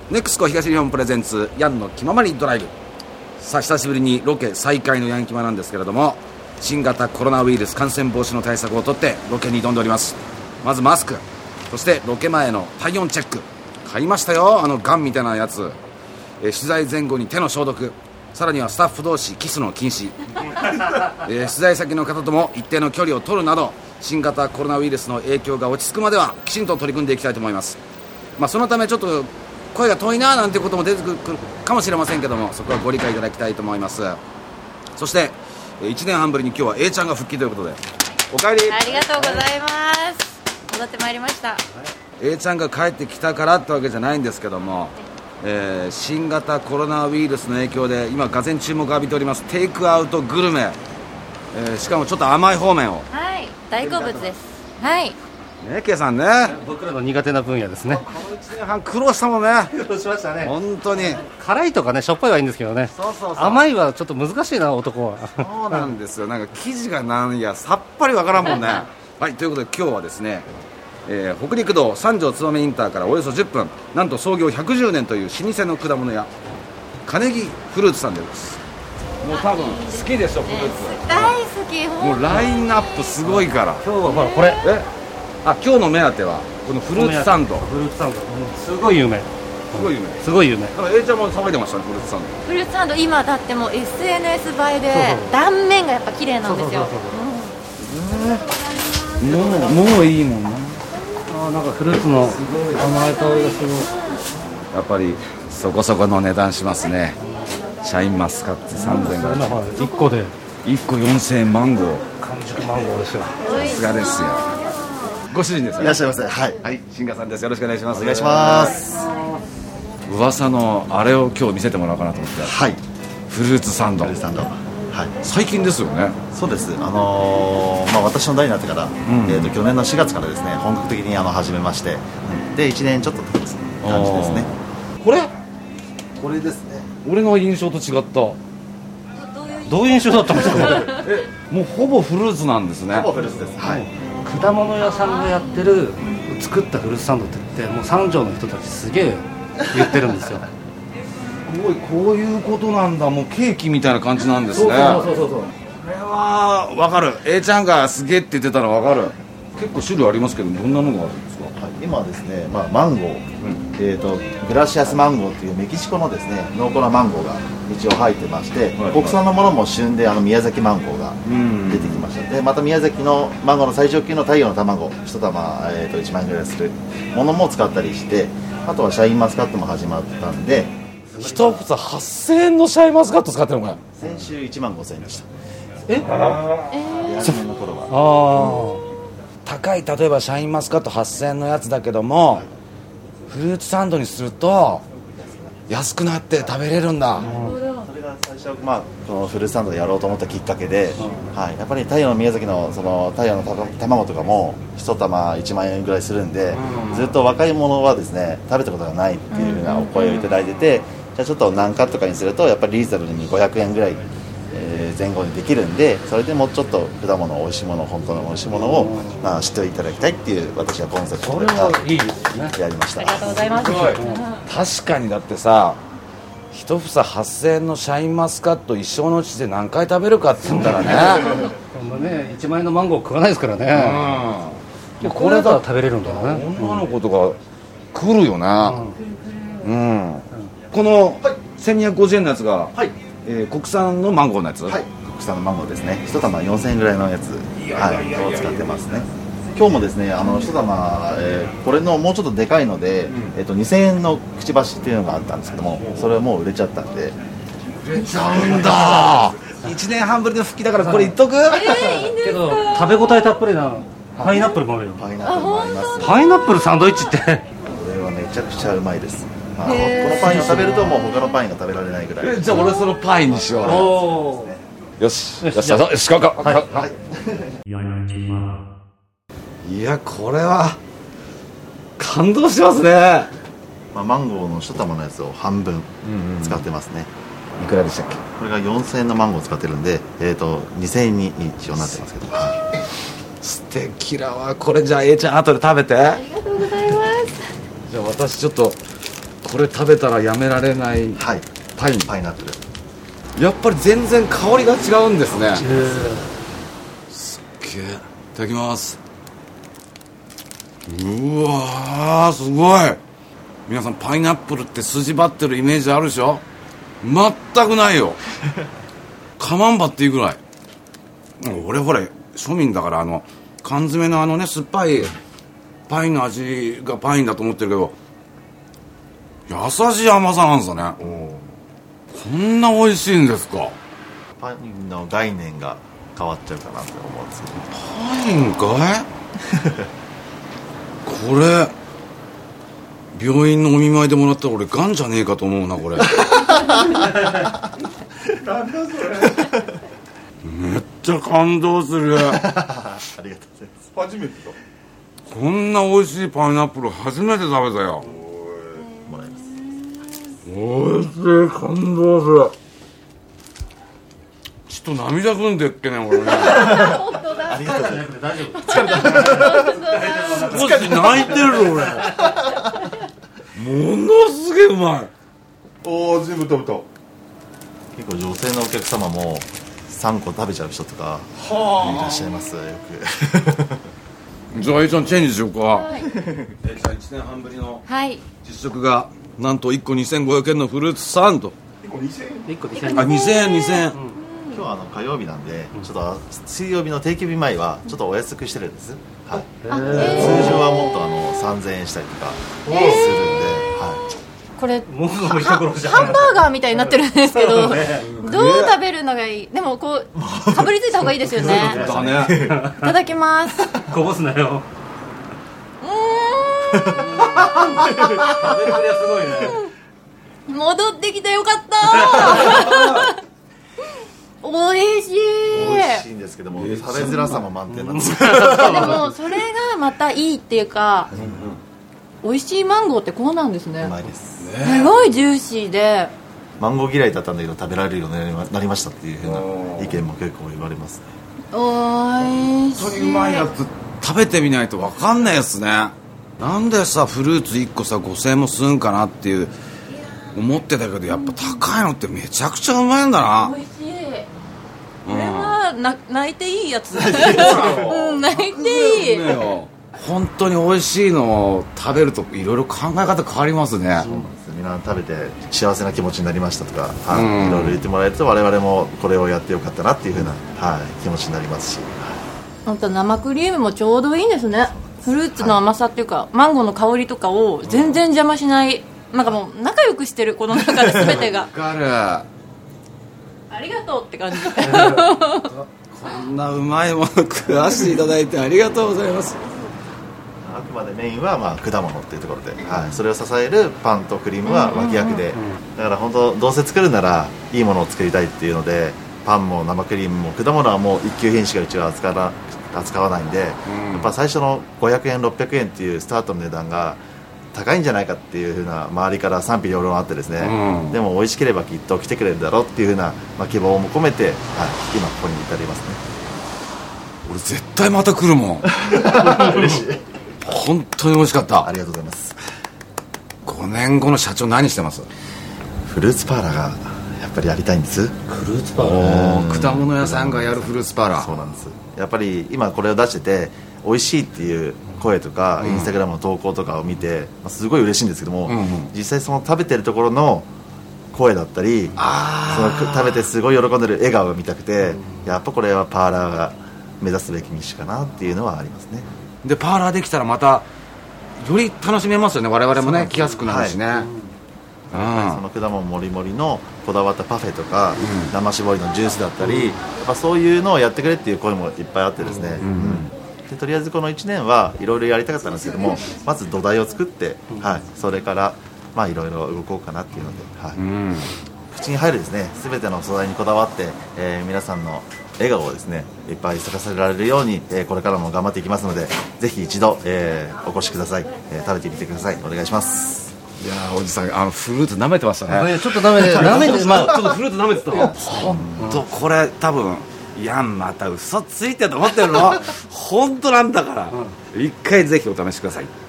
ネクスコ東日本プレゼンツヤンの気ままにドライブ。さあ久しぶりにロケ再開のヤンキマなんですけれども、新型コロナウイルス感染防止の対策をとってロケに挑んでおります。まずマスク、そしてロケ前の体温チェック買いましたよ、ガンみたいなやつ。取材前後に手の消毒、さらにはスタッフ同士キスの禁止取材先の方とも一定の距離を取るなど、新型コロナウイルスの影響が落ち着くまではきちんと取り組んでいきたいと思います。そのためちょっと声が遠いななんてことも出てくるかもしれませんけども、そこはご理解いただきたいと思います。そして1年半ぶりに今日は A ちゃんが復帰ということで、おかえり。 ありがとうございます。戻ってまいりました。 A ちゃんが帰ってきたからってわけじゃないんですけども、新型コロナウイルスの影響で今がぜん注目を浴びておりますテイクアウトグルメ、しかもちょっと甘い方面を。 はい、大好物です。はいね、K さんね、 僕らの苦手な分野ですね。 この1年半苦労したもんね。 苦労しましたね。 本当に辛いとかね、しょっぱいはいいんですけどね。 そう甘いはちょっと難しいな、男は。 そうなんですよ。なんか生地がなんやさっぱりわからんもんねはい、ということで今日はですね、北陸道三条燕インターからおよそ10分、なんと創業110年という老舗の果物屋金木フルーツさんでございます。もう多分好きでしょ、フルーツ。 大好き。 もうラインナップすごいから。 今日はほらこれ、 今日の目当てはこのフルーツサンド。 フルーツサンド、すごい有名。 すごい有名。 すごい有名。 だから A ちゃんも騒いでましたね、フルーツサンド。 フルーツサンド、今だってもう SNS 映えで断面がやっぱ綺麗なんですよ。 もういいもんな。 なんかフルーツの甘い香りがすごい。 やっぱりそこそこの値段しますね。シャインマスカット3000円、 1個で 1個4000円、マンゴー、 完熟マンゴーですよ。 さすがですよ。ご主人ですよね。 いらっしゃいませ。はい、 はい、新賀さんです。よろしくお願いします。 お願いします。 噂のあれを今日見せてもらおうかなと思って。 はい、 フルーツサンド。 フルーツサンド、はい、 最近ですよね。 そうです。私の代になってから、去年の4月からですね、本格的に始めまして、で1年ちょっと経つ感じですね。 これですね。俺の印象と違った。 どういう印象だったんですか。 もうほぼフルーツなんですね。 ほぼフルーツです。はい。 果物屋さんがやってる作ったフルーツサンドって言って、もう三条の人たちすげえ言ってるんですよ。 こういうことなんだ。もうケーキみたいな感じなんですね。 そう。 これは分かる。 A ちゃんがすげえって言ってたら分かる。結構種類ありますけど、どんなのがあるんですか。 はい、今はですね、マンゴー、グラシアスマンゴーというメキシコのですね濃厚なマンゴーが一応入ってまして、国産のものも旬で宮崎マンゴーが出てきました。でまた宮崎のマンゴーの最上級の太陽の卵1玉、1万円ぐらいするものも使ったりして、あとはシャインマスカットも始まったんで、 一房8000円のシャインマスカット使ってるのかな。 先週1万5000円でした。 そうの頃は高い、例えばシャインマスカット8000円のやつだけども、フルーツサンドにすると安くなって食べれるんだ。 それが最初、このフルーツサンドでやろうと思ったきっかけで、はい、やっぱり太陽の宮崎のその太陽の卵とかも1玉1万円ぐらいするんで、ずっと若い者はですね食べたことがないっていうふうなお声をいただいてて、じゃあちょっと何カットかにするとやっぱりリーズナブルに500円ぐらい前後にできるんで、それでもうちょっと果物美味しいもの、本当の美味しいものを知っていただきたいっていう私はコンセプトでいいですね。 やりました。 ありがとうございます。 確かに、だってさ、一房8000円のシャインマスカット一生のうちで何回食べるかって言ったらねそんなね1万円のマンゴー食わないですからね。これだったら食べれるんだよね。 女の子とか来るよな。この1250円のやつが、国産のマンゴーのやつ。 はい、国産のマンゴーですね。1玉4000円ぐらいのやつ、を使ってますね。今日もですね、1玉、これのもうちょっとでかいので、2000円のくちばしっていうのがあったんですけども、それはもう売れちゃったんで。 売れちゃうんだ。1年半ぶりの復帰だからこれ言っとく。 いいんですけど食べ応えたっぷりなパイナップルもあるよ。 パイナップルもあります。 パイナップルサンドイッチってこれはめちゃくちゃうまいです。このパインを食べるともう他のパインが食べられないぐらい。 じゃあ俺そのパイにしよう。よしよし、よし、いや、これは感動しますね。 マンゴーの1玉のやつを半分使ってますね。 いくらでしたっけ。 これが4000円のマンゴーを使ってるんで、2000円に一応なってますけど。 素敵だわ。これじゃあ A ちゃん後で食べて。 ありがとうございます。 じゃあ私ちょっとこれ食べたらやめられない、 はい、 パインパイナップル。 やっぱり全然香りが違うんですね。すっげえ。いただきます。うわー、すごい。皆さんパイナップルって筋張ってるイメージあるでしょ。全くないよ。カマンバっていうぐらい。俺ほれ庶民だから缶詰のね酸っぱいパインの味がパインだと思ってるけど、優しい甘さなんですよね。こんな美味しいんですか。 パインの概念が変わっちゃうかなって思うんですけど。 パインかいこれ病院のお見舞いでもらったら俺ガンじゃねえかと思うなこれ。なんだそれ。めっちゃ感動する。 ありがとうございます。 初めてだ。 こんな美味しいパイナップル初めて食べたよ。 もらいます。 美味しい、感動する。ちょっと涙ぐんでっけね俺ね。 本当だ。 ありがとうございます。 大丈夫。 少し泣いてる俺。ものすげえうまい。 おお、全部食べた。 結構女性のお客様も3個食べちゃう人とかいらっしゃいますよく。 じゃあ A ちゃんチェンジしようか。 はい。 A ちゃん1年半ぶりのはい。 実食がなんと1個2500円のフルーツサンド。 1個2000円。 1個2000円。 あ、2000円2000円。 今日は火曜日なんで、ちょっと水曜日の定休日前はちょっとお安くしてるんです、はい、通常はもっと3000円したりとかするんで、はい、 これもう一頃じゃん。 ハンバーガーみたいになってるんですけど、どう食べるのがいい。でもこうかぶりついた方がいいですよね。 だね。 いただきます。 こぼすなよ。食べっぷりはすごいね。 戻ってきてよかった。美味しい。 美味しいんですけども、食べづらさも満点なんですよ。 でもそれがまたいいっていうか、美味しいマンゴーってこうなんですね。 うまいです。 すごいジューシーで、 マンゴー嫌いだったんだけど食べられるようになりましたっていう風な意見も結構言われますね。 美味しい。 本当にうまいやつ食べてみないと分かんないですね。なんでさフルーツ1個さ5000円もするんかなっていう思ってたけど、やっぱ高いのってめちゃくちゃうまいんだな。 美味しい。これは泣いていいやつ。泣いていい。 本当に美味しいのを食べるといろいろ考え方変わりますね。 そうなんです。みんな食べて幸せな気持ちになりましたとか、いろいろ言ってもらえると我々もこれをやってよかったなっていう風な、気持ちになりますし、 本当生クリームもちょうどいいんですね。フルーツの甘さっていうか、マンゴーの香りとかを全然邪魔しない。なんかもう仲良くしてるこの中で全てが。 わかる。 ありがとうって感じ。 こんなうまいもの食わせていただいてありがとうございます。 あくまでメインは果物っていうところで、それを支えるパンとクリームは脇役で、だから本当どうせ作るならいいものを作りたいっていうので、パンも生クリームも果物はもう一級品しかうちは扱わないんで、やっぱ最初の500円600円っていうスタートの値段が高いんじゃないかっていう風な周りから賛否両論あってですね、でも美味しければきっと来てくれるだろうっていう風な、希望も込めて、今ここに至りますね。 俺絶対また来るもん。 嬉しい。 本当に美味しかった。 ありがとうございます。 5年後の社長何してます？ フルーツパーラーがやっぱりやりたいんです。 フルーツパー。 果物屋さんがやるフルーツパーラー。 そうなんです。やっぱり今これを出してて美味しいっていう声とか、インスタグラムの投稿とかを見て、すごい嬉しいんですけども、実際その食べてるところの声だったり、その食べてすごい喜んでる笑顔が見たくて、やっぱこれはパーラーが目指すべき道かなっていうのはありますね。 でパーラーできたらまたより楽しめますよね。我々もね来やすくなるしね。 その果物もりもりのこだわったパフェとか、生搾りのジュースだったり、やっぱそういうのをやってくれっていう声もいっぱいあってですね、でとりあえずこの1年はいろいろやりたかったんですけども、まず土台を作って、それからいろいろ動こうかなっていうので、口に入るですね全ての素材にこだわって、皆さんの笑顔をですねいっぱい咲かせられるように、これからも頑張っていきますので、ぜひ一度、お越しください、食べてみてください。お願いします。 いやおじさんフルーツ舐めてましたね。 ちょっと舐めてちょっとフルーツ舐めてた。 本当これ多分いやまた嘘ついてると思ってるの。本当なんだから、一回ぜひお試しください。